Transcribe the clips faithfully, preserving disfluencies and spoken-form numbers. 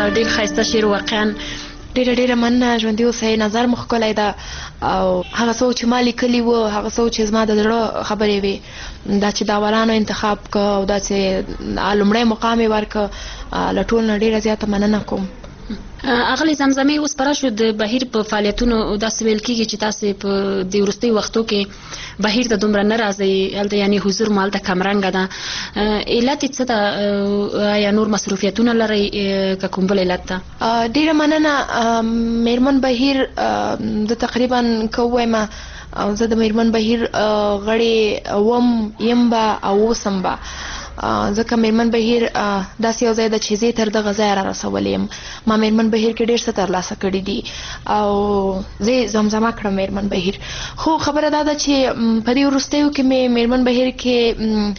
ډېر ښایسته شعر واقعا. ډېره ډېره مننه ژوندي اوسئ. نظر مو ښکلی ده او هغه څه چې ما لیکلي وو هغه څه چې زما د زړه خبرې وې دا چې داورانو انتخاب که او دا چې لومړی مقام یې ورکړه له ټول نه ډېره زیاته مننه کوم. اغلې زمزمې اوس پره شو د بهیر په فعالیتونو داسې ویل کېږي چې تاسې په د وروستیو وختو کې بهیر ته دومره نه راځئ، هلته یعنې حضور مو هلته کمرنګه ده. علت یې څه ده؟ یا نور مصروفیتونه لرئ که کوم بل علت ده؟ ډېره مننه. میرمن بهیر زه تقریبا که ووایم زه د میرمن بهیر غړې وم یم به او اوسم به، ځکه میرمن بهیر داسې یو ځای ده چې زه تر دغه ځایه را رسولی یم. ما میرمن بهیر کې ډېر څه ترلاسه کړي دي او زه زمزمه کړم میرمن بهیر. خو خبره دا ده چې په دې وروستیو کې مې میرمن بهیر کې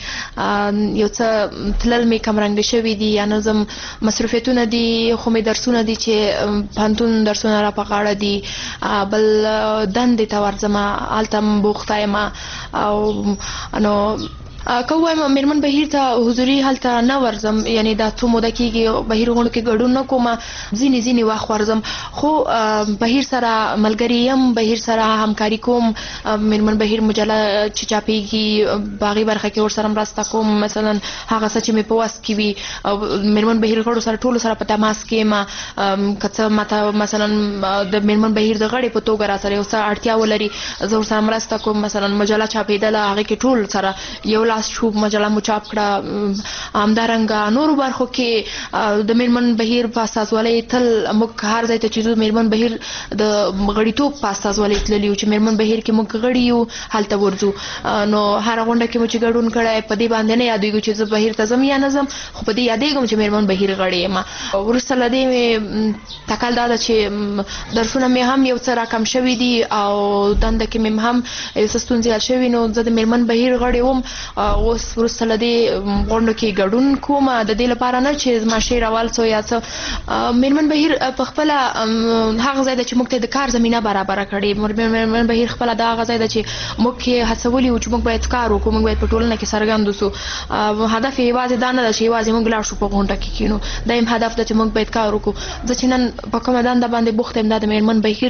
یو څه تلل مې کمرنګ شوي دي یا نظم مصروفیتونه دي، خو مې درسونه دي چې پوهنتون درسونه را په غاړه دي، بل دندې ته ورځم هلته م بوخته یم او نو که ووایم میرمن بهیر ته حضوري هلته نه ورځم، یعنې دا څو موده کېږي بهیر غونډو کې ګډون نه کوم، ځینې ځینې وخت ورځم، خو بهیر سره ملګري یم، بهیر سره همکاري کوم. میرمن بهیر مجله چې چاپېږي په هغې برخه کې ورسره مرسته کوم، مثلا هغه څه چې مې په وس کې وي میرمن بهیر غړو سره ټولو سره په تماس کې یم. که څه ماته مثلا د میرمن بهیر د غړې په توګه را سره یو څه اړتیا ولري زه ورسره مرسته کوم. مثلا مجله چاپېدله هغې کې ټول سره یو شو مجله مو چاپ کړه. همدارنګه نورو برخو کې د میرمن بهیر په استازولۍ تل موږ هر ځای ته چې ځو میرمن بهیر د غړیتوب په استازولۍ تللي یو چې میرمن بهیر کې موږ غړي یو هلته ورځو. نو هره غونډه کې مو چې ګډون کړی په دې باندې نه یادېږو چې زه بهیر ته ځم یا نه ځم، خو په دې یادېږم چې میرمن بهیر غړې یم. وروسته له دې مې تکل دا ده چې درسونه مې هم یو څه راکم شوي دي او دنده کې مې هم یو څه ستونزې حل شوي، نو زه د میرمن بهیر غړې وم. اوس وروسته له دې غونډو کې ګډون کوم د دې لپاره نه چې زما شعر اول څو یا څه. میرمن بهیر په خپله هغه ځای ده چې موږ ته د کار زمینه برابره کړې. میرمن بهیر خپله دا هغه ځای ده چې موږ کې هڅولي وو چې موږ باید کار وکړو، موږ باید په ټولنه کې څرګند اوسو. هدف یې یوازې دا نه ده چې یوازې موږ لاړ شو په غونډه کې کښېنو، دا یم هدف ده چې موږ باید کار وکړو. زه چې نن په کومه دنده باندې بوخته یم دا د میرمن بهیر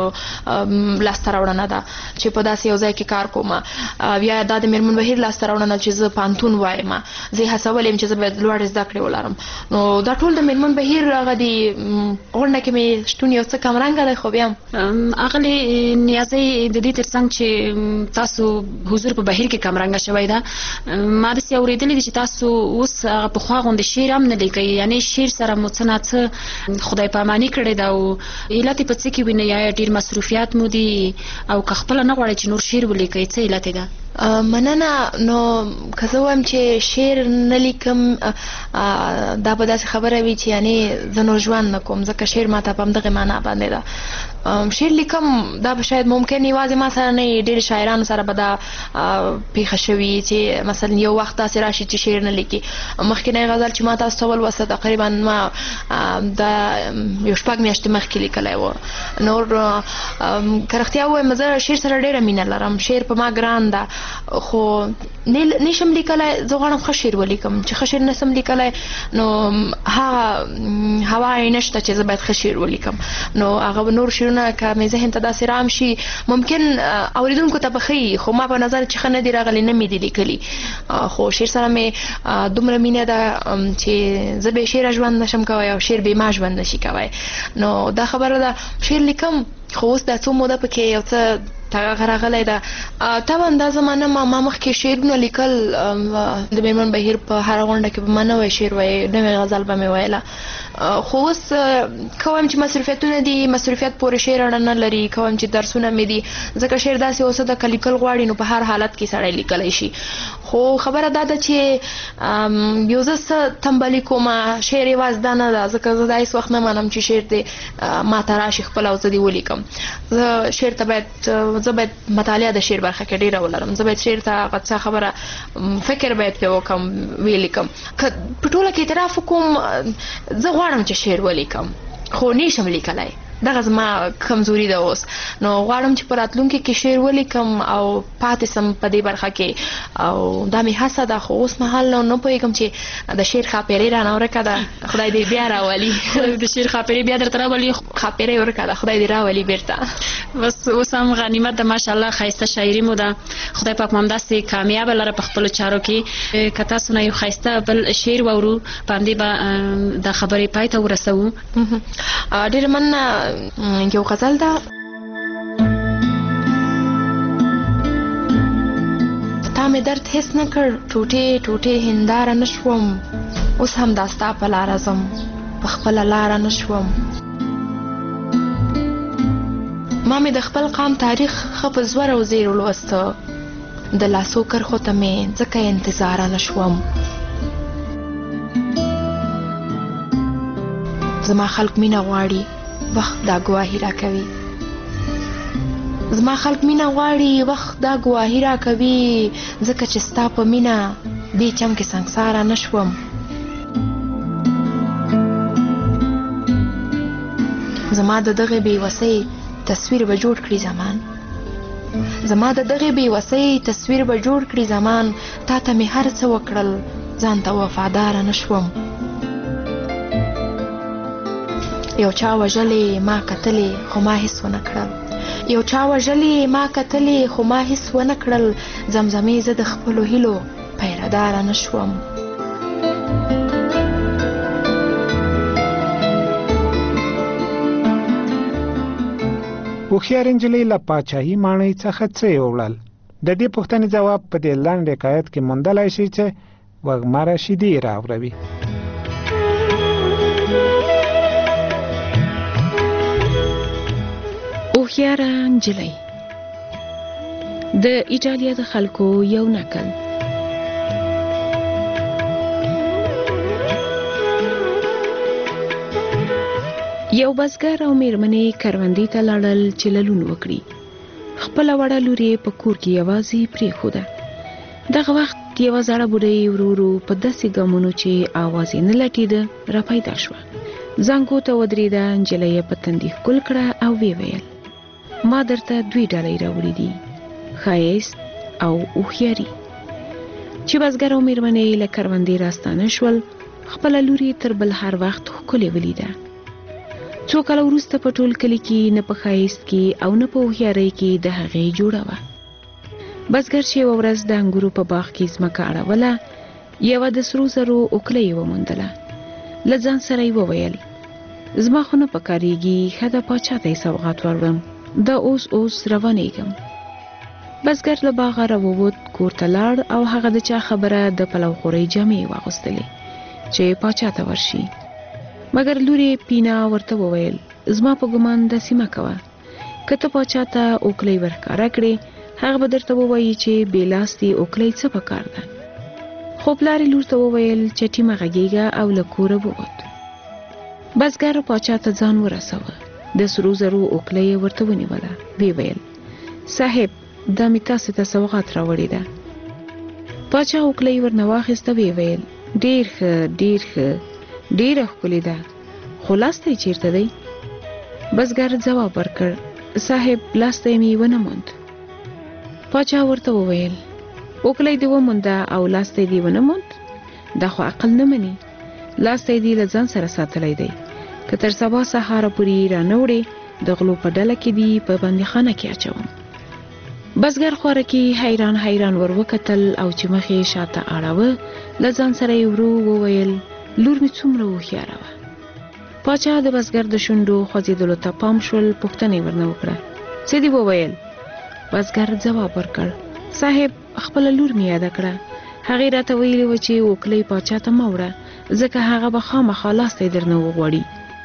لاسته راوړنه ده چې په داسې یو ځای کې کار کوم، یا دا د میرمن بهیر لاسته راوړنه چې زه پوهنتون وایم، زه یې هڅولی یم چې زه باید لوړې زده کړې ولرم. نو دا ټول د میرمن بهیر هغه د غونډه کې مې شتون یو څه کمرنګه دی. خو بیا هم اغلې نیازۍ د دې تر څنګ چې تاسو حضور په بهیر کې کمرنګه شوی ده، ما داسې اورېدلي دي چې تاسو اوس هغه پخوا غوندې شعر هم نه لیکئ، یعنې شعر سره مو څه نه څه خدای پاماني کړې ده. او علت یې په څه کې وینئ؟ یا ډېر مصروفیات مو دي او که خپله نه غواړئ چې نور شعر ولیکئ، څه علت یې ده؟ مننه. نو که زه وایم چې شعر نه لیکم دا به داسې خبره وي چې یعنې زه نور ژوند نه کوم، ځکه شعر ما ته په همدغې معنا باندې ده. شعر لیکم دا به شاید ممکن یوازې ما سره نه، ډېر شاعرانو سره به دا پیښه شوي چې مثلا یو وخت داسې راشي چې شعر نه لیکي. مخکینی غزل چې ما تاسو ته ولوسته تقریبا ما دا یو شپږ میاشتې مخکې لیکلی و. نور که رښتیا ووایم زه شعر سره ډېره مینه لرم، شعر په ما ګران ده، خو نشم لیکلی. زه غواړم ښه شعر ولیکم، چې ښه شعر نسم لیکلی نو هغه هوا یې نشته چې زه باید ښه شعر ولیکم. نو هغه نور شعرونه که مې ذهن ته داسې رام شي ممکن اورېدونکو ته به ښه، خو ما په نظر چې ښه نه دي راغلي، نه مې دي لیکلي. خو شعر سره مې دومره مینه ده چې زه بې شعره ژوند نشم کوی او شعر بې ما ژوند نشي کوی. نو دا خبره ده شعر لیکم، خو اوس دا څو موده پکې یو څه تغیر راغلی ده. طبعا دا زمانه ما ما مخکې شعرونه لیکل د میرمن بهیر په هره غونډه کې به ما نوی شعر وایي، نوی غزل به مې ویله. خو اوس که وایم چې مصروفیتونه دي، مصروفیت پورې شعر اړه نه لري. که وایم چې درسونه مې دي، ځکه شعر داسې اوسه ده که لیکل غواړي نو په هر حالت کې سړی لیکلی شي. خو خبره دا ده چې یو زه څه تنبلي کومه، شعر یوازې دا نه ده، ځکه زه دا هېڅ وخت نه منم چې شعر دې ما ته راشي خپله او زه دې ولیکم. زه شعر ته باید زه باید مطالعه د شعر برخه کې ډېره ولرم، زه باید شعر ته هغه څه خبره فکر باید پرې وکړم ولیکم. که په ټوله کې اعتراف وکړم زه غواړم چې شعر ولیکم خو نشم لیکلی، دغه زما کمزوري ده اوس. نو غواړم چې په راتلونکي کې شعر ولیکم او پاتې سم په دې برخه کې، او دا مې هڅه ده، خو اوس مهال نو نه پوهېږم چې د شعر خاپیرۍ رانه ورکه ده، خدای دې بیا راولي. د شعر خاپیرۍ بیا درته راولي؟ خاپیرۍ ورکه ده، خدای دې راولي بیرته. بس اوس هم غنیمت ده، ماشاءالله ښایسته شاعري مو ده، خدای پاک مو همداسې کامیابه لره په خپلو چارو کې. که تاسو نه یو ښایسته بل شعر واورو، په همدې به دا خبرې پای ته ورسوو. ډېره مننه. یو غزل ده: تا مې درد هېڅ نه کړ، ټوټې ټوټې هنداره نه شوم، اوس هم دا ستا په لاره ځم، په خپله لاره نه شوم. ما مې د خپل قام تاریخ ښه په زور او زیر ولوسته، د لاسو کرښو ته مې ځکه انتظاره نه شوم. زما خلک مینه غواړي، وخت دا ګواهي راکوي. زما خلک مینه غواړي، وخت دا ګواهي راکوي، ځکه چې ستا په مینه دې چم کې سنګساره نه شوم. زما د دغې بېوسۍ تصویر به جوړ کړي زمان، زما د دغې بېوسۍ تصویر به جوړ کړي زمان، تا ته مې هر څه وکړل، ځان ته وفاداره نه شوم. یو چا وژلې ما کتلې خو ما هیڅ ونه کړل، یو چا وژلې ما کتلې خو ما هیڅ ونه کړل، زمزمې زه د خپلو هیلو پیرداره نه شوم. هوښیار نجلۍ له پاچاهي ماڼۍ څخه څه یوړل؟ د دې پوښتنې ځواب په دې لنډ حکایت کې موندلی شي چې وږمه شیدې راوړوي. هوښیاره نجلۍ د ایټالیا د خلکو یو نکل. یو بزګر او میرمنې کروندې ته لاړل چې للون وکړي. خپله وړه لور یې په کور کې یوازې پرېښوده. دغه وخت یوه زړه بوډۍ ورو ورو په داسې ګامونو چې اواز یې نه لټېده راپیدا شوه. زانګو ته ودرېده، نجلۍ یې په تندي ښکل کړه او ویې ویل: ما درته دوی ډالۍ راوړي دي، ښایست او هوښیاري. چې بزګر او میرمنې له کروندې راستانه شول، خپله لور یې تر بل هر وخت ښکلې ولیده. څو کاله وروسته په ټول کلي کې نه په ښایست کې او نه په هوښیارۍ کې د هغې جوړه وه. بزګر چې یوه ورځ د انګورو په باغ کې ځمکه اړوله، یوه د سرو زرو اوکله یې وموندله. له ځان سره یې وویل: زما خو نه پکارېږي، ښه ده پاچا ته یې سوغات وروړم، دا اوس اوس روانېږم. بزګر له باغه راووت، کور ته لاړ او هغه د چا خبره د پلو خورۍ جامې یې واغوستلې چې پاچا ته ورشي. مګر لور یې پینا ورته وویل: زما په ګمان داسې مه کوه، که ته پاچا ته اوکلۍ ورښکاره کړې، هغه به درته ووایي چې بې لاستې اوکلۍ څه پکار ده. خو پلار یې لور ته وویل: چټي مه غږېږه، او له کوره ووت. بزګر پاچا ته ځان ورسوه. د سرو زرو اوکلۍ یې ورته ونیوله. ویې ویل: صاحب، دا مې تاسې ته سوغات راوړې ده. پاچا اوکلۍ ورنه واخیسته. ویې ویل: ډېر ښه، ډېر ښه، ډېره ښکلې ده، خو لاستی چیرته دی؟ بزګر ځواب ورکړ: صاحب، لاستی مې ونه موند. پاچا ورته وویل: اوکلۍ دې ومونده او لاستی دې ونه موند؟ دا خو عقل نه مني. لاستی دې له ځان سره ساتلی دی، که تر سبا سهاره پورې رانه وړې، د غلو په ډله کې دې په بندیخانه کې اچوم. بزګر خوارکي حیران حیران ور وکتل او چې مخ یې شاته اړاوه، له ځان سره یې ورو وویل: لور مې څومره هوښیاره وه. پاچا د بزګر د شونډو خوځېدلو ته پام شول. پوښتنه یې ورنه وکړه: څه دې وویل؟ بزګر ځواب ورکړ: صاحب، خپله لور مې یاده کړه، هغې راته ویلي وه چې اوکلۍ پاچا ته مه وړه، ځکه هغه به خامخا لاستی درنه وغواړي.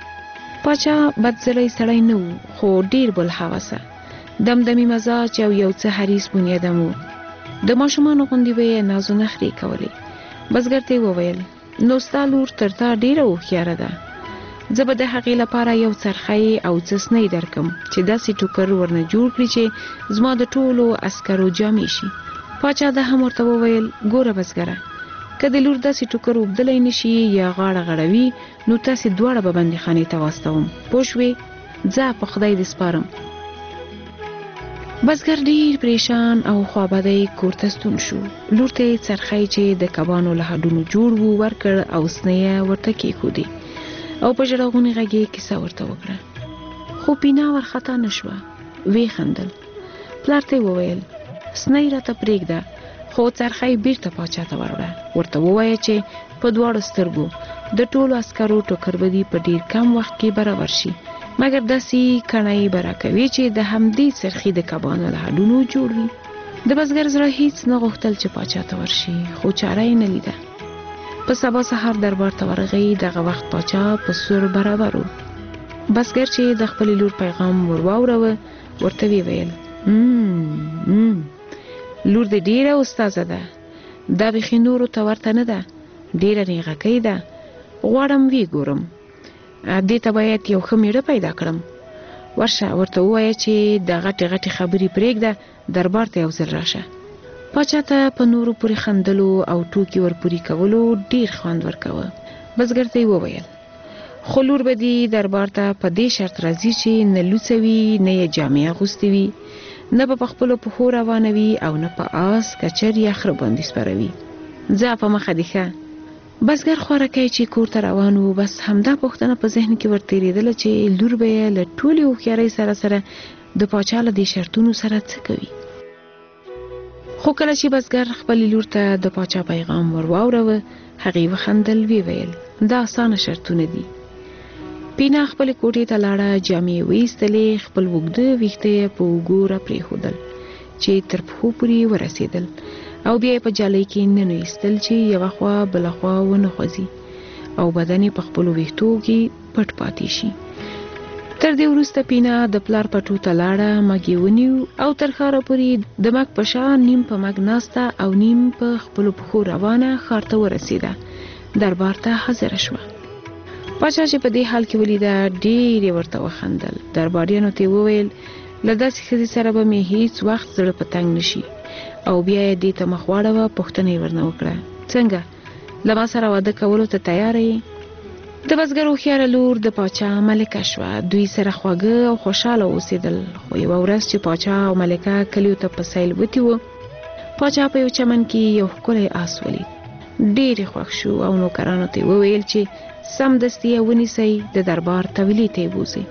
پاچا بدزلی سړی نه و، خو ډېر بلحوثه، دمدمي مزاج او یو څه حریص بنیادم و. د ماشومانو غوندې به یې ناز و نخرې کولې. بزګر ته یې وویل: نو ستا لور تر تا ډېره هوښیاره ده. زه به د هغې لپاره یو څرخی او څه سنۍ درکم چې داسې ټوکر ورنه جوړ کړي چې زما د ټولو عسکرو جامې شي. پاچا دا هم ورته وویل: ګوره بزګره، که د لور داسې ټوکر اوبدلی نشي یا غاړه غړوي، نو تاسې دواړه به بندیخانې ته واستوم، پوه شوې؟ ځه په خدای دې سپارم. بزګر ډیر پریشان او خوابدی کور ته ستون شو. لور ته یې څرخی چې د کبانو له هډونو جوړ و ورکړ او سنې یې ورته کېښودې او په ژړغوني غږ یې کیسه ورته وکړه. خو پینا ورخطا نه شوه. ویې خندل. پلار ته یې وویل سنۍ راته پرېږده، خو څرخی بیرته پاچا ته وروړه. ورته ووایه چې په دواړو سترګو د ټولو عسکرو ټوکر به دي په ډیر کم وخت کې برابر شي، مګر داسې کڼۍ به راکوي چې د همدې څرخي د کبانو له هډونو جوړ وي. د بزګر زړه هیڅ نه غوښتل چې پاچا ته ورشي، خو چاره یې نه لیده. په سبا سهار دربار ته ورغی. دغه وخت پاچا په سور برابر و. بزګر چې د خپلې لور پیغام ور واوروه ورته ویې ویل لور دې ډیره استاذه ده، دا بیخي نورو ته ورته نه ده، ډیره نیغکۍ ده. غواړم ویې ګورم، دې ته باید یو ښه میړه پیدا کړم. ورشه ورته ووایه چې د غټې غټې خبرې پرېږده، دربار ته یو ځل راشه. پاچا ته په نورو پورې خندلو او ټوکې ورپورې کولو ډیر خوند ورکوه. بزګر ته یې وویل خو لور به دې دربار ته په دې شرط راځي چې نه لوڅه وي، نه یې جامې اغوستې وي، نه به په خپلو پښو روانه وي او نه په آس کچر یا خره باندې سپروي. ځه په مخه دې ښه. بزګر خوارکی چې کور ته روان و، بس همدا پوښتنه په ذهن کې ورتېرېدله چې لور به یې له ټولې هوښیارۍ سره سره د پاچا له دې شرطونو سره څه کوي. خو کله چې بزګر خپلې لور ته د پاچا پیغام ور واوروه، هغې وخندل. ویې ویل دا اسانه شرطونه دي. پینا خپلې کوټې ته لاړه، جامې یې وایستلې، خپل اوږده ویښته یې په اوږو را پرېښودل چې تر پښو پورې ورسېدل او بیا یې په جالۍ کې ننه ایستل چې یوه خوا بله خوا ونه خوځي او بدن یې په خپلو ویښتو کې پټ پاتې شي. تر دې وروسته پینا د پلار پټو ته لاړه، مږ یې ونیو او تر ښاره پورې د مږ په شا نیم په مږ ناسته او نیم په خپلو پښو روانه ښار ته ورسېده. دربار ته حاضره شوه. پاچا چې په دې حال کې ولیده ډېر یې ورته وخندل. درباریانو ته یې وویل له داسې ښځې سره به مې هیڅ وخت زړه په تنګ نه شي. او بیا یې دې ته مخ واړوه. پوښتنه یې ورنه وکړه څنګه له ما سره واده کولو ته تیاره یې؟ د بزګر هوښیاره لور د پاچا ملکه شوه. دوی سره خواږه او خوشحاله اوسېدل. خو یوه ورځ چې پاچا او ملکه کلیو ته په سیل وتي وو، پاچا په یو چمن کې یو ښکلی آس ولید. ډېر یې خوښ شو او نوکرانو ته یې وویل چې سمدستي یې ونیسئ، د دربار طویلې ته یې بوځئ.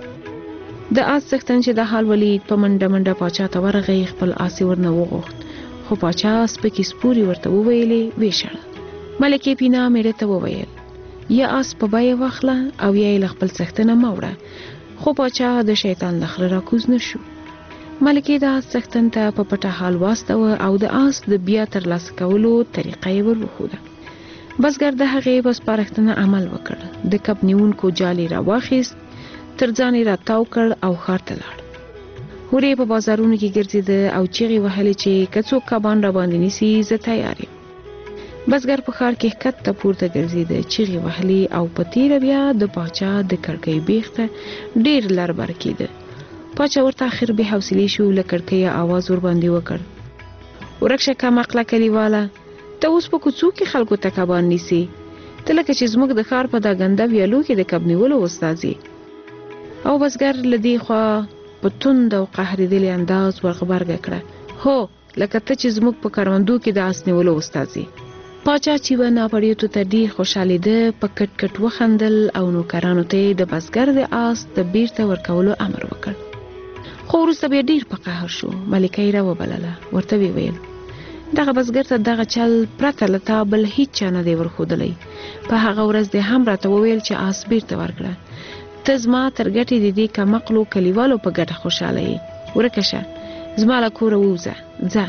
د آس څښتن چې دا حال ولید په منډه منډه پاچا ته ورغی. خپل آس یې ورنه وغوښت، خو پاچا سپکې سپورې ورته وویلې، ویې شړه. ملکې پینا میړه ته وویل یا آس په بیه واخله او یا یې له خپل څښتنه مه وړه. خو پاچا د شیطان له خره راکوز نه شو. ملکې د آس څښتن ته په پټه حال واستوه او د آس د بیا ترلاسه کولو طریقه یې ور وښوده. بزګر د هغې په سپارښتنه عمل وکړ. د کب نیونکو جال یې راواخیست، تر ځان یې راتاو کړ او ښار ته لاړ. هورې په بازارونو کې ګرځېده او چیغې وهلې چې که څوک کبان را باندې نیسي زه تیار یم. بزګر په ښار کې ښکته پورته ګرځېده، چیغې وهلې او په تیره بیا د پاچا د کړکۍ بیخ ته ډېر لر بر کېده. پاچا ورته آخر بې حوصلې شو، له کړکیه آواز ور باندې وکړ ورک شه کم عقله کلیواله، ته اوس په کوڅو کې خلکو ته کبان نیسي، ته لکه چې زموږ د ښار په دا ګنده ویالو کې د کب نیولو استاد یې. او بزګر له دې خوا په توند او قهرېدلي انداز ور غبرګه کړه، هو لکه ته چې زموږ په کروندو کې د آس نیولو استاد یې. پاچا چې و ناپړیتو ته ډېر خوشحالېده، په کټ کټ وخندل او نوکرانو ته یې د بزګر د آس د بیرته ورکولو امر وکړ. خو وروسته بیا ډېر په قهر شو. ملکه یې راوبلله، ورته ویې ویل دغه بزګر ته دغه چل پرته له تا بل هیڅ چا نه دی ورښودلی. په هغه ورځ دې هم راته وویل چې آس بیرته ورکړه. ته زما تر ګټې د دې کمقلو کلیوالو په ګټه خوشحاله یې. ورکه شه، زما له کوره ووځه، ځه.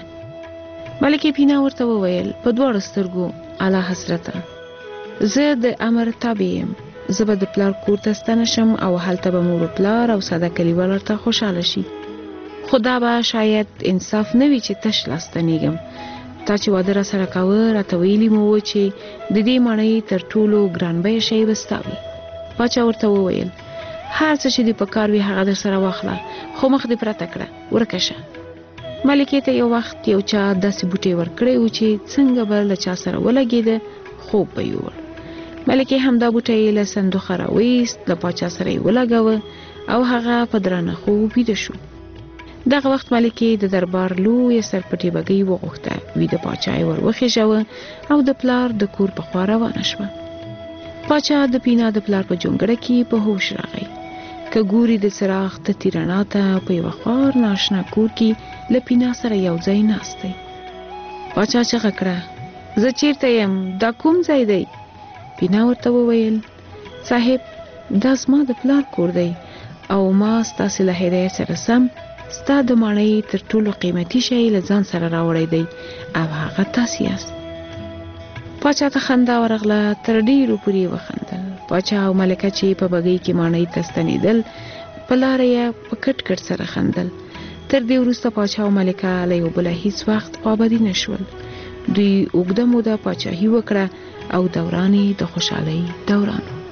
ملکې پینا ورته وویل په دواړو سترګو اعلی حضرته، زه د امر تابع یم. زه به د پلار کور ته ستنه شم او هلته به مور و پلار او ساده کلیوال ورته خوشحاله شي. خو دا به شاید انصاف نه وي چې تش لاس ستنېږم. تا چې واده را سره کاوه راته ویلي مو و چې د دې ماڼۍ تر ټولو ګران بیه شی به ستا وي. پاچا ورته وویل هر څه چې دې په کار وي هغه در سره واخله، خو مخ دې پرته کړه، ورکه شه. ملکې ته یو وخت یو چا داسې بوټی ورکړی و چې څنګه به له چا سره ولګېده خوب به یې وړ. ملکې همدا بوټی له صندوقه راویست، له پاچا سره یې ولګاوه او هغه په درانه خوب ویده شو. دغه وخت ملکې د دربار لویه سرپټې بګۍ وغوښته، ویده پاچا یې ور وخېژاوه او د پلار د کور په خوا روانه شوه. پاچا د پینا د پلار په جونګړه کې په هوش راغی. که ګوري د څراغ تتې رڼا ته په یوه خوار ناشنا کور کې له پینا سره یو ځای ناست دی. پاچا چغه کړه: زه چیرته یم؟ دا کوم ځای دی؟ پینا ورته وویل: صاحب، دا زما د پلار کور دی او ما ستاسې له هدایت سره سم ستا د ماڼۍ تر ټولو قیمتي شی له ځان سره راوړی دی او هغه تاسې یاست. پاچا ته خندا ورغله، تر ډیرو پورې وخندل. پاچا او ملکه چې په بګۍ کې ماڼۍ ته ستنېدل په لاره یې په کټ کټ سره خندل. تر دې وروسته پاچا او ملکه له یو بله هیڅ وخت خوابدي نه شول. دوی اوږده موده پاچاهي وکړه او دوران یې د خوشحالۍ دوران و.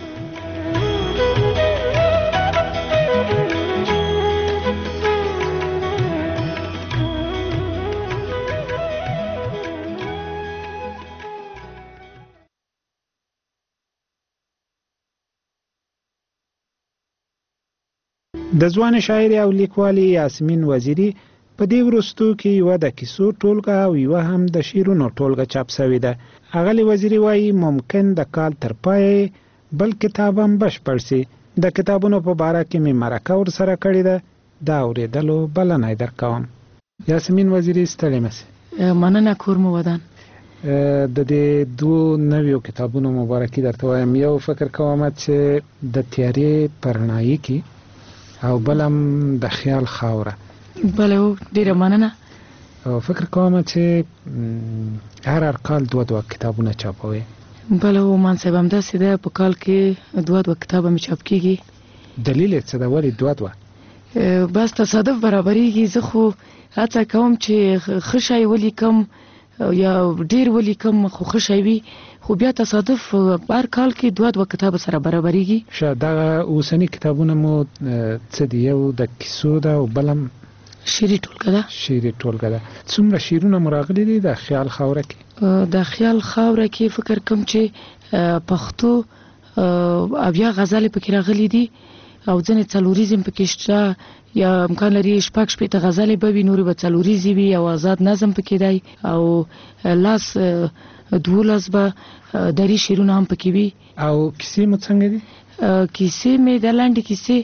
د ځوان شاعر او لیکوالې یاسمین وزیری په دې وروستو کې یوه د کیسو ټولګه او یوه هم د شعرونو ټولګه چاپ شوې ده. اغلې وزیری وایي ممکن د کال تر پای بل کتاب هم بشپړ سي. د کتابونو په باره کې مې مرکه ورسره کړې ده، دا اورېدلو بلنه یې درکوم. یاسمین وزیری، ستړې مه سې. مننه کور مو ودان. د دې دوو نویو کتابونو مبارکي درته وایم. یو فکر کوم چې د تیارې په رڼایي کې او بل هم د خیال خاوره. بله، ډیره مننه. او فکر کوم چې هر هر کال دوه دوه کتابونه چاپوي. بله، مان صاحب همداسې ده، په کال کې دوه دوه کتابه مې چاپ کېږي. دلیل یې څه ده؟ ولې دوه دوه؟ بس تصادف برابرېږي. زه خو هڅه کوم چې ښه شی ولیکم یا ډیر ولیکم، خو ښه شی وي، خو بیا تصادف هر کال کې دوه دوه کتاب سره برابرېږي. ښه، دغه اوسني کتابونه مو څه دي؟ یو د کیسو ده او بل هم شعري ټولګه ده. شعري ټولګه ده. څومره شعرونه مو راغلي دي د خیال خاوره کې؟ د خیال خاوره کې فکر کوم چې پښتو اویا غزلې پکې راغلي دي او ځینې څلوریزم پکې شته، یا امکان لري شپږ شپېته غزلې به وي، نورې به څلوریزې وي، او آزاد نظم پکې دی، او لاس دولس به دري شعرونه هم پکې وي. او کیسې مو څنګه دي؟ کیسې مې د لنډې کیسې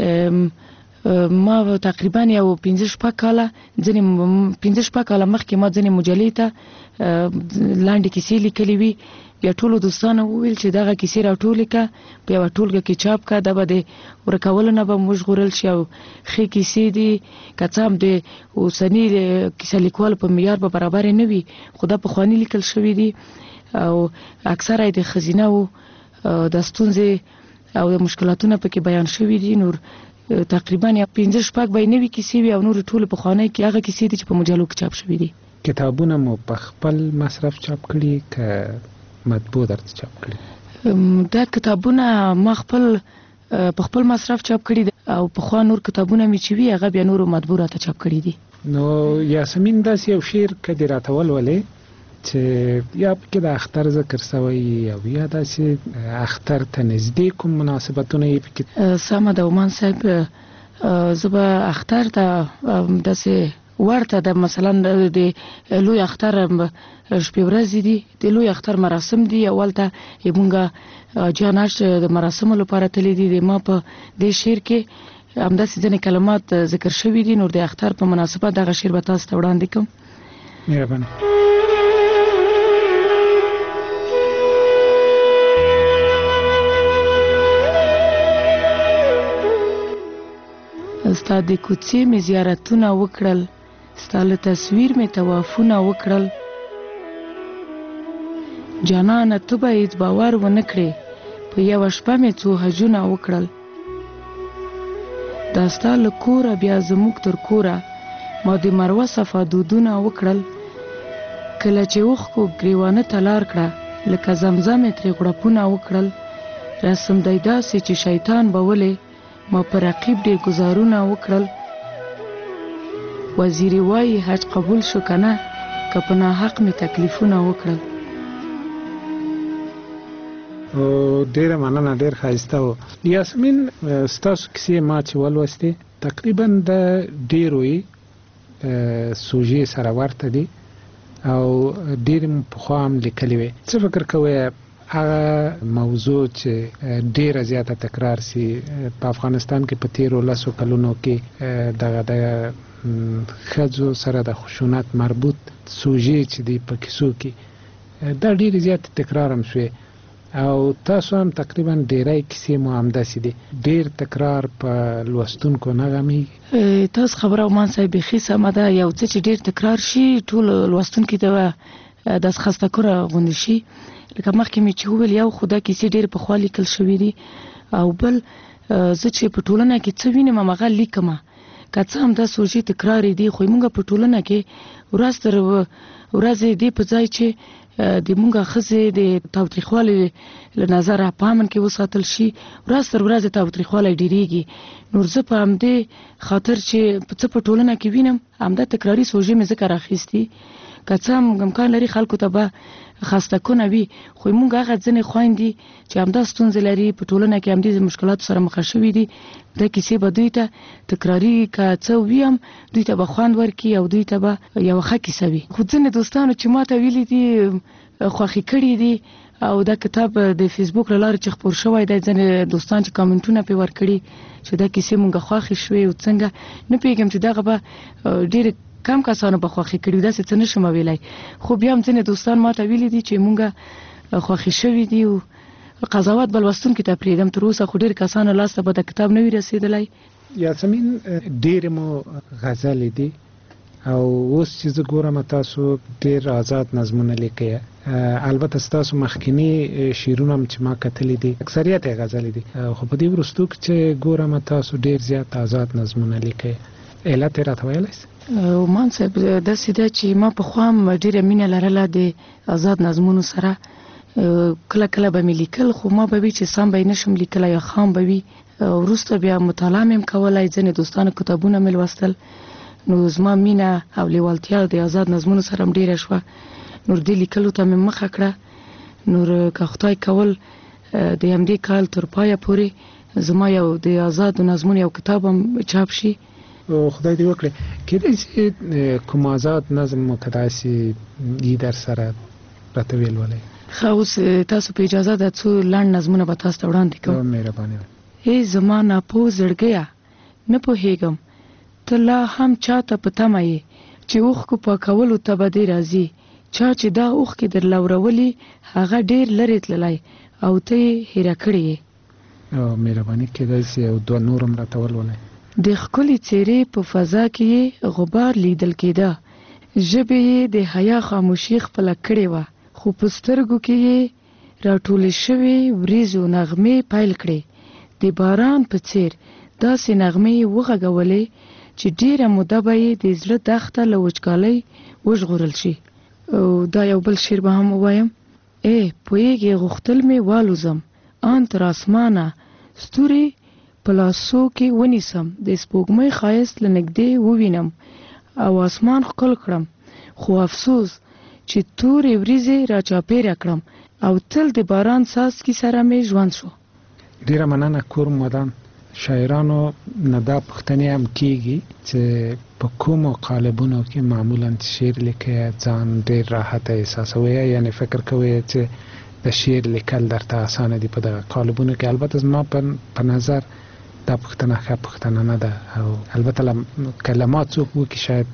ما تقریبا یو پنځه شپږ کاله ځینې پنځه شپږ کاله مخکې ما ځینې مجلې ته لنډې کیسې لیکلې وي. بیا ټولو دوستانو وویل چې دغه کیسې راټولې کړه، په یوه ټولګه کې چاپ کړه، دا به د ورکولو نه به موږ ژغورل شي او ښې کیسې دي. که څه هم د اوسني کیسه لیکوالو په معیار به برابر نه وي، خو دا پخواني لیکل شوي دي او اکثره یې د ښځینه وو د ستونزې او د مشکلاتونه پکې بیان شوي دي. نور تقریبا پنځه شپږ به یې نوي کیسې وي او نورې ټولې پخوانۍ کې هغه کیسې دي چې په مجلو کې چاپ شوي دي. کتابونه مو په خپل مصرف چاپ کړي که مطبوع درته چاپ کړي؟ دا کتابونه ما خپل په خپل مصرف چاپ کړي دي او پخوا نور کتابونه مې چې وي هغه بیا نورو مطبوع راته چاپ کړي دي. نو یاسمین، داسې یو شعر که دې راته ولولې چې یا پکې د اختر ذکر سوی او یا داسې اختر ته نږدې کوم مناسبتونه یې پکې؟ سمه ده عمان صاحب، زه به اختر ته داسې ورته د مثلا د لوی اختر شپې ورځې دي، د لوی اختر مراسم دي. اول ته مونږ جاناش د مراسمو لپاره تللی دي. ما په دې شعر کې همداسې ځینې کلمات ذکر شوي دي. نور د اختر په مناسبت دغه شعر به تاسو ته وړاندې کوم. مهرباني. ستا د کوڅې مې زیارتونه وکړل، ستا له تصویر مې طوافونه وکړل. جانانه ته به هېڅ باور ونه کړې، په یوه شپه مې څو حجونه وکړل. دا ستا له کوره بیا زموږ تر کوره ما د مروه صفا دودونه وکړل. کله چې اوښکو ګریوانه ته لار کړه، لکه زمزم یې ترې غړپونه وکړل. رسم دی داسې چې شیطان به ولې ما په رقیب ډېر ګزارونه وکړل. وزیری وایي حج قبول شو که نه، که په ناحق مې تکلیفونه وکړل. او ډیره مننه، ډیر ښایسته و. یاسمین ستاسو کیسې ما چې ولوستې تقریبا د ډیروي سوژې سره ورته دي او ډیر پخوا هم لیکلې وې. څه فکر کوئ هغه موضوع چې ډیره زیاته تکرار سي په افغانستان کې په تیرو لسو کلونو کې دغه د ښځو سره د خشونت مربوط سوژې چې دی په کیسو کې دا ډیره زیاته تکرار هم شوې او تاسو هم تقریبا ډیری کیسې مو همداسې دي، ډیر تکرار په لوستونکو نه غمیږي. تاسو خبره ومان صاحب بیخي سمه ده، یو څه چې ډیر تکرار شي ټول لوستونکي ته داسې خسته کوره غوندې شي. لکه مخکې مې چې وویل یو خو دا کیسې ډېرې پخوا لیکل شوي دي او بل زه چې په ټولنه کې څه وینم هماغه لیکمه، که څه هم دا سوژې تکرارې دي خو موږ په ټولنه کې ورځ تر ورځې دې په ځای چې د موږ ښځې د تاوتریخوالي له نظره په امن کې وساتل شي، ورځ تر ورځې تاوتریخوالی ډېرېږي. نو زه په همدې خاطر چې څه په ټولنه کې وینم همدا تکراري سوژې مې ځکه راخیستي. که څه هم امکان لري خلکو ته به خسته کونه وي خو موږ هغه ځینې خویندې چې همدا ستونزې لري په ټولنه کې همدې مشکلاتو سره مخ شوي دي، دا کیسې به دوی ته تکراري که څه وي هم دوی ته به خوند ورکړي او دوی ته به یوه ښه کیسه وي. خو ځینې دوستانو چې ما ته ویلي دي خوښې کړي دي او دا کتاب د فیسبوک له لارې چې خپور شوی دی ځینې دوستان چې کامنټونه پرې ورکړي چې دا کیسې مونږ خوښې شوې او څنګه نه پوهېږم چې دغه به ډېرې کم کسانو به خوښې کړي داسې څه نشم ویلی، خو بیا هم ځینې دوستان ما ته ویلي دي چې مونږ خوښې شوي دي او قضاوت به لوستونکي ته پرېږدم. تر اوسه خو ډېر کسانو لاس ته به د کتاب نه وي رسېدلی. یاسمین ډېرې مو غزلې دي او اوس چې زه ګورم تاسو ډېر آزاد نظمونه لیکئ، البته ستاسو مخکینی شعرونه هم چې ما کتلي دي اکثریت یې غزلې دي، خو په دې وروستو کې چې ګورم تاسو ډېر زیات آزاد نظمونه لیکئ، علت یې راته ویلی شئ؟ عمان صاحب داسې ده چې ما پخوا هم ډېره مینه لرله د آزاد نظمونو سره، کله کله به مې لیکل خو ما به وي چې سم به یې نشم لیکلی یا خام به وي. وروسته بیا مطالعه مې هم کولی، ځینې دوستانو کتابونه مې لوستل، نو زما مینه او لیوالتیا د آزاد نظمونو سره هم ډېره شوه. نور دې لیکلو ته مې مخه کړه. نور که خدای کول د همدې کال تر پایه پورې زما یو د آزادو نظمونو یو کتاب هم چاپ شي. خدای دې وکړي. کېدای شي کوم آزاد نظم مو که داسې یي در سره راته ولولئ؟ ښه، اوس تاسو په اجازه ده څو لنډ نظمونه به تاسو ته وړاندې کوم. مهرباني وکړئ. ای زما ناپوه زړګیه نه پوهېږم ته لا هم چاته په تمه یې چې اوښکو پاکولو ته به دې راځي، چا چې دا اوښکې در لورولي هغه ډېر لرې تللی او ته یې هیره کړې یې. مهرباني کېدای شي یو دوه نور هم راته ولولئ. د ښکلې څېرې په فضا کې یې غبار لیدل کېده، ژبې یې د حیا خاموشي خپله کړې وه، خو په سترګو کې یې راټولې شوې وریځو نغمې پیل کړې، د باران په څېر داسې نغمې یې وغږولې چې ډېره موده به یې د زړه دښته له وچکالۍ وژغورل شي. او دا یو بل شعر به هم ووایم. ای پوهېږې غوښتل مې والوزم ان تر اسمانه، ستوري په لاسو کې ونیسم، د سپوږمۍ ښایست له نږدې ووینم او اسمان ښکل کړم، خو افسوس چې تورې وریځې را چاپېره کړم او تل د باران څاڅکي سره مې ژوند شو. ډېره مننه کور مدام. شاعرانو نه دا پوښتنې هم کېږي چې په کومو قالبونو کې معمولا شعر لیکئ ځان ډېر راحته احساسوئ، یعنې فکر کوئ چې د شعر لیکل درته اسانه دي په دغه قالبونو کې؟ البته زما په نظر دا پوښتنه ښه پوښتنه نه ده او البته کلمات څوک وکړي شاید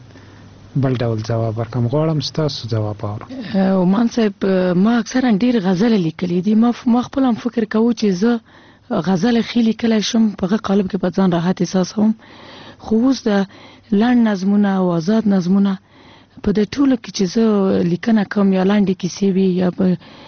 بل ډول جواب ورکړم. غواړم ستاسو جواب واورم. عمان صاحب ما اکثرا ډېر غزلې لیکلي دي، ما خپل هم فکر کوو چې زه غزل ښې لیکلی شم، په هغه قالب کې به ځان راحت احساسوم، خو اوس د لنډ نظمونه او آزاد نظمونه په دې ټولو کې چې زه لیکنه کوم یا لنډې کیسې وي یا په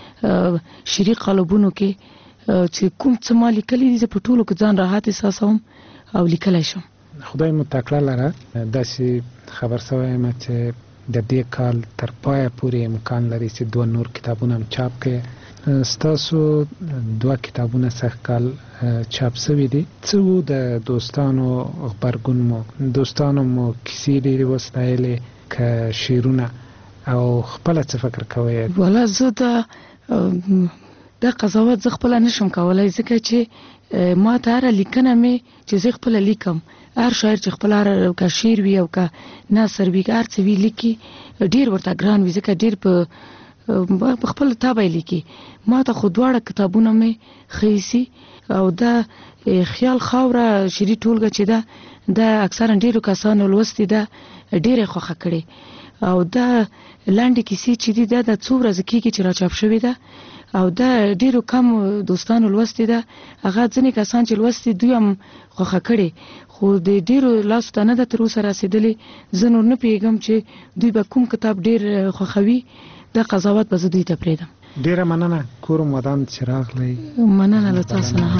شعري قالبونو کې چې کوم څه ما لیکلي دي زه په ټولو کې ځان راحت احساسوم او لیکلی شم. خدای مو تکړه لره. داسې خبر شوی یم چې د دې کال تر پایه پورې امکان لري چې دوه نور کتابونه هم چاپ کړئ. ستاسو دوه کتابونه سږ کال چاپ شوي دي. څه و د دوستانو غبرګون مو؟ دوستانو مو کیسې ډېرې وستایلې که شعرونه او خپله څه فکر کوئ؟ والا زه د دا قضاوت زه خپل نشم کولای ځکه چې ما ته هر لیکنه مې چې زه خپل لیکم هر شاعر چې خپل هر کا شعر وي او کا نثر وي هر څه وی لیکي ډیر ورته ګران وي ځکه ډیر په په خپل تابع لیکي. ما ته خو دواړه کتابونه مې خېسي او دا خیال خاوره شری ټولګه چې دا د اکثرا ډیرو کسانو لوستي ده ډیره خوښه کړي او دا لاندې کیسې چې دي دا د څو ورځې کېږي چې راچاپ شوې ده او دا ډیرو کم دوستانو لوستي ده. هغه ځینې کسان چې لوستي دوی هم خوښه کړي خو د ډیرو لاسو ته نه ده تر اوسه رسېدلې. زه نور نه پوهېږم چې دوی به کوم کتاب ډیر خوښوي. دا قضاوت به زه دوی ته پرېږدم. ډیره مننه کورم ودان چې راغلی. مننه له تاسو نه هم.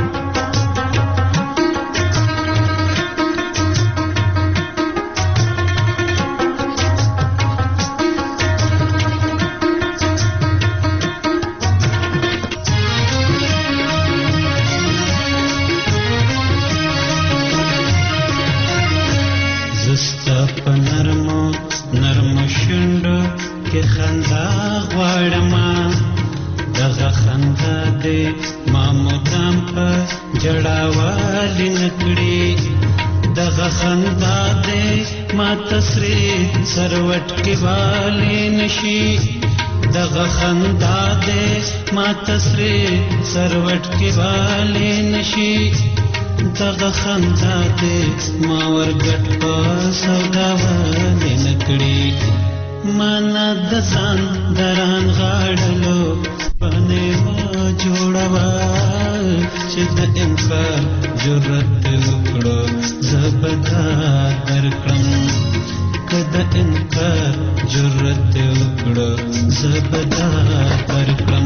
کې خندا غواړم دغه خندا دې ما مدام په جړاوالي نکړي دغه خندا دې ما تسري سروټ کې والي نشي دغه خندا دې ما تسري سروټ کې والي نشي دغه خندا دې ما ورګټ په سودا والي نکړي مانا د ځان دران غاړلو باندې ما جوړوا چې د انکار جرأت وکړو زبدا درکړم کله انکار جرأت وکړو زبدا درکړم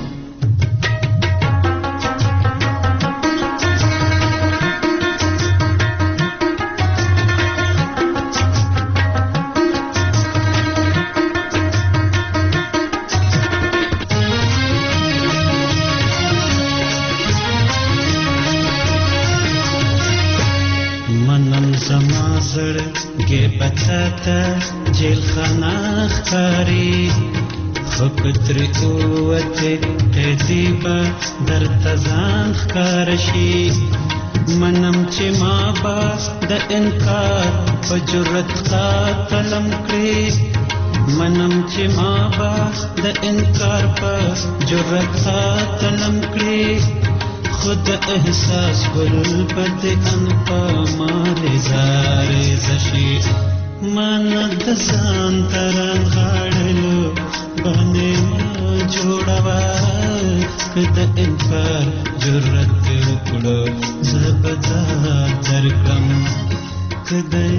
بتاتا جیل خانه خکاری خپتر اوته تدیبا در تزان خکارشی منم چې ما با د انکار په جرأت قلم کړی منم چې ما با د انکار په جرأت قلم کړی خود احساس گل بد ان پا مارے زارے زشی مانا دسان تران غاڑلو بانے ما جوڑوا کد انکار جرأت اکڑو زبدا درکم کد